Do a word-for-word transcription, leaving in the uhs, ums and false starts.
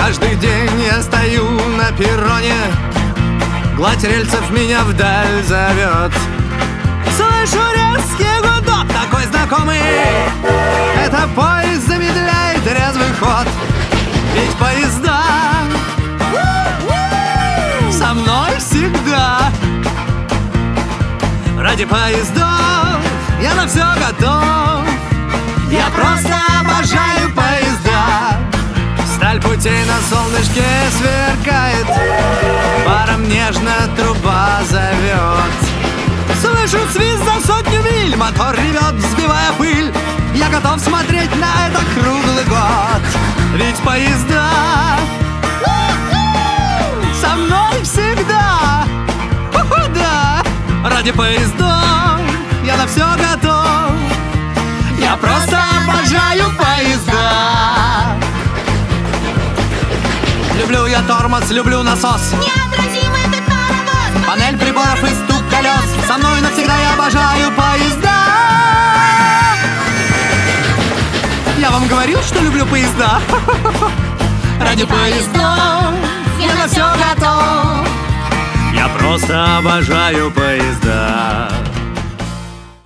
Каждый день я стою на перроне, гладь рельсов меня вдаль зовет. Слышу резкий гудок, такой знакомый. Это поезд замедляет резвый ход. Ведь поезда со мной всегда. Ради поездов я на все готов. Я просто обожаю поезда. Сталь путей на солнышке сверкает, паром нежно труба зовет. Слышу свист за сотню миль, мотор ревет, взбивая пыль. Я готов смотреть на это круглый год. Ведь поезда со мной всегда. Ху-ху, да. Ради поездов я на все готов. Я просто обожаю поезда. Люблю я тормоз, люблю насос. Неотразимый этот паровоз. Панель приборов и стук колес. Со мной навсегда я обожаю поезда. Я вам говорил, что люблю поезда. Ради поездов я на все готов. Я просто обожаю поезда.